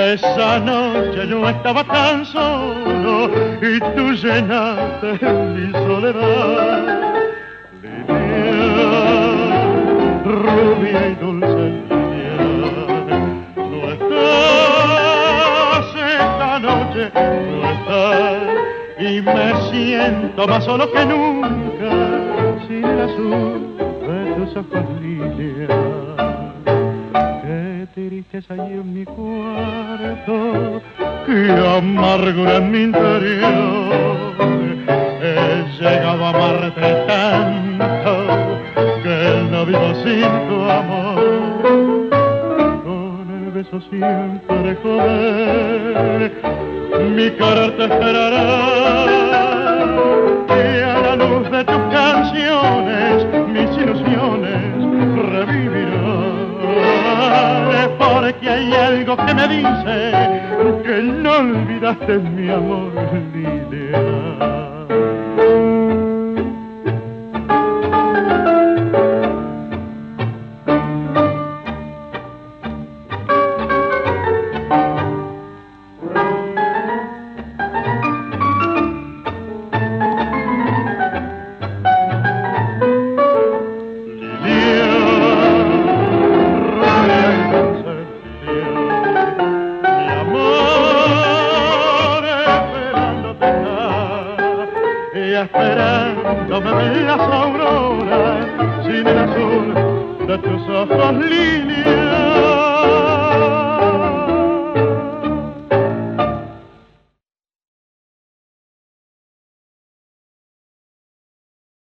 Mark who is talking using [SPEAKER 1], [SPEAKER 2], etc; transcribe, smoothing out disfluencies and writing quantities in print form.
[SPEAKER 1] Esa noche yo estaba tan solo y tú llenaste mi soledad. Liliana, rubia y dulce Liliana, no estás esta noche, no estás, y me siento más solo que nunca sin el azul de tus ojos, Liliana. Tristeza allí en mi cuarto, que amargura en mi interior. He llegado a amarte tanto que no vivo sin tu amor. Con el beso siempre joven, mi querer te esperará. Y a la luz de tus canciones, mis ilusiones revivirán. Porque hay algo que me dice que no olvidaste mi amor, Lidia. Esperándome en las auroras, sin el azul de tus ojos.